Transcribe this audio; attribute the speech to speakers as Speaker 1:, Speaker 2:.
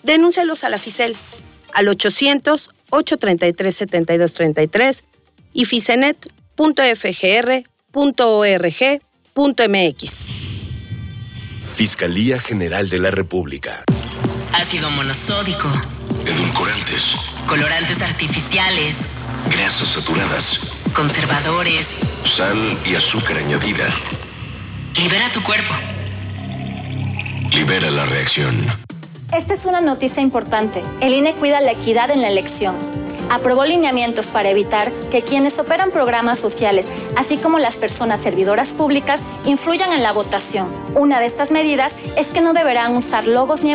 Speaker 1: Denúncialos a la FICEL al 800-833-7233 y ficenet.fgr.org.mx.
Speaker 2: Fiscalía General de la República.
Speaker 3: Ácido monosódico.
Speaker 4: Edulcorantes.
Speaker 3: Colorantes artificiales.
Speaker 4: Grasas saturadas.
Speaker 3: Conservadores.
Speaker 4: Sal y azúcar añadida.
Speaker 3: Libera tu cuerpo.
Speaker 4: Libera la reacción.
Speaker 5: Esta es una noticia importante. El INE cuida la equidad en la elección. Aprobó lineamientos para evitar que quienes operan programas sociales, así como las personas servidoras públicas, influyan en la votación. Una de estas medidas es que no deberán usar logos ni